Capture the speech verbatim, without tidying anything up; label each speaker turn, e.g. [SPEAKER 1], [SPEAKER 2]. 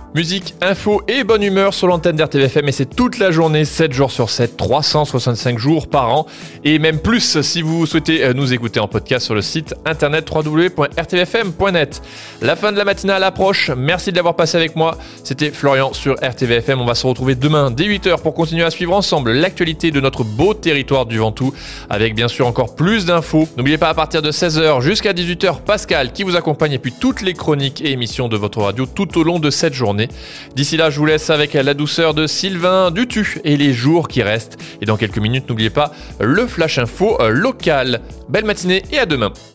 [SPEAKER 1] Musique, info et bonne humeur sur l'antenne d'R T V F M et c'est toute la journée, sept jours sur sept, trois cent soixante-cinq jours par an et même plus si vous souhaitez nous écouter en podcast sur le site internet w w w point r t v f m point net. La fin de la matinale approche, merci de l'avoir passé avec moi, c'était Florian sur R T V F M, on va se retrouver demain dès huit heures pour continuer à suivre ensemble l'actualité de notre beau territoire du Ventoux avec bien sûr encore plus d'infos. N'oubliez pas à partir de seize heures jusqu'à dix-huit heures, Pascal qui vous accompagne et puis toutes les chroniques et émissions de votre radio tout au long de cette journée. D'ici là, je vous laisse avec la douceur de Sylvain Dutu et les jours qui restent. Et dans quelques minutes, n'oubliez pas le Flash Info local. Belle matinée et à demain.